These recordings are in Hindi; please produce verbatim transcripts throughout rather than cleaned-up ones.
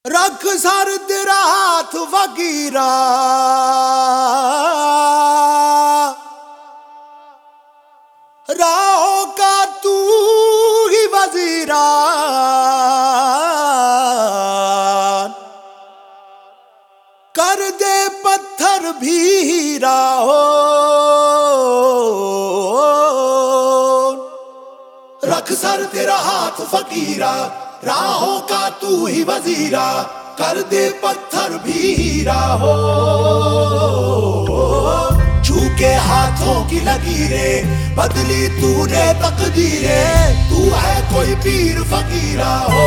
रख सर तेरा हाथ वगीरा, राहों का तू ही वजीरा। कर दे पत्थर भी हीरा हो, रख सर तेरा हाथ फकीरा, राहों का तू ही वजीरा। कर दे पत्थर भी हीरा हो, छू के हाथों की लकीरें बदली तूने तकदीरें। तू है कोई पीर फकीरा हो।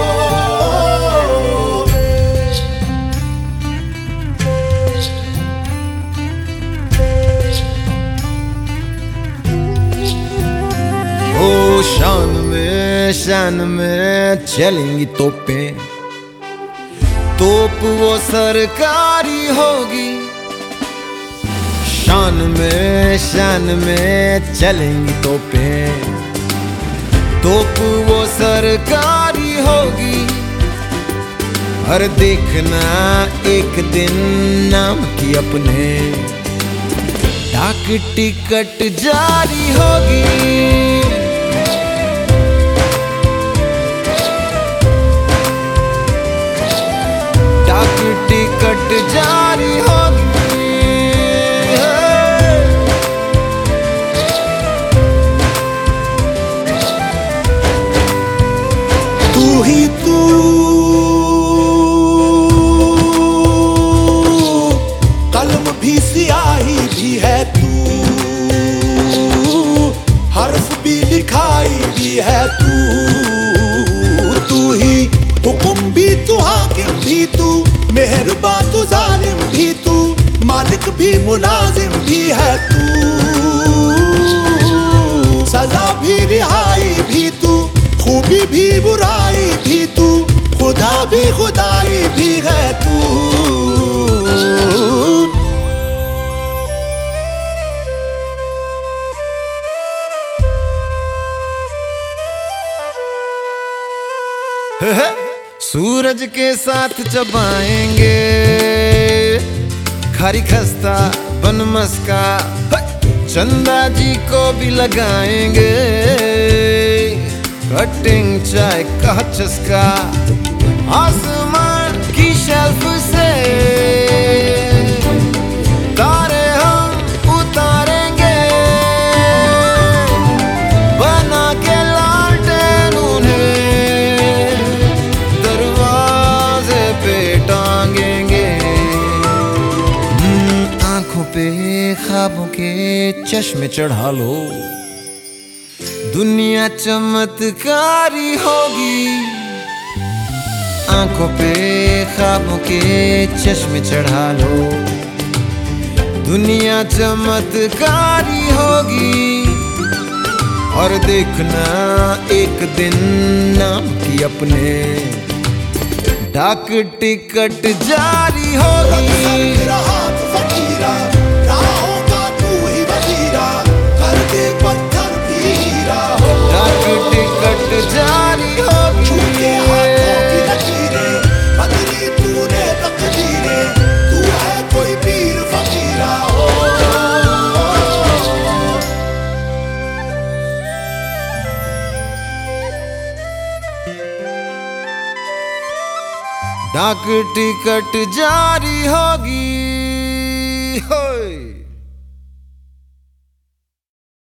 ओ शान में शान में चलेंगी तोपें, तोप वो सरकारी होगी। शान में शान में चलेंगी तोपें, तोप वो सरकारी होगी। हर देखना एक दिन नाम की अपने डाक टिकट जारी होगी। टिकट जारी होगी। तू ही तू कलम भी सियाही भी है तू, हर्फ भी लिखाई भी है तू। तू ही हुक्म भी तू हाकिम भी तू, मेहरबान तू जालिम भी तू, मालिक भी मुलाजिम भी है तू। सजा भी रिहाई भी तू, खूबी भी बुराई भी तू, खुदा भी खुदाई भी है तू। सूरज के साथ चबाएंगे खारी खस्ता बन मस्का, चंदा जी को भी लगाएंगे कटिंग चाय का चस्का। आसमान की शेल्फ से तारे हम उतारेंगे, बना के लालटेन उन्हें दरवाजे पे टांगेंगे। आंखों पे ख्वाबों के चश्मे चढ़ा लो, दुनिया चमत्कारी होगी। आंखों पे ख्वाबों के चश्मे चढ़ा लो, दुनिया चमत्कारी होगी। और देखना एक दिन नाम की अपने डाक टिकट जारी होगी। डाक टिकट जारी होगी। छूके हाथों की लकीरें बदली तूने तकदीरें। तू है कोई पीर फकीरा हो। डाक टिकट जारी होगी।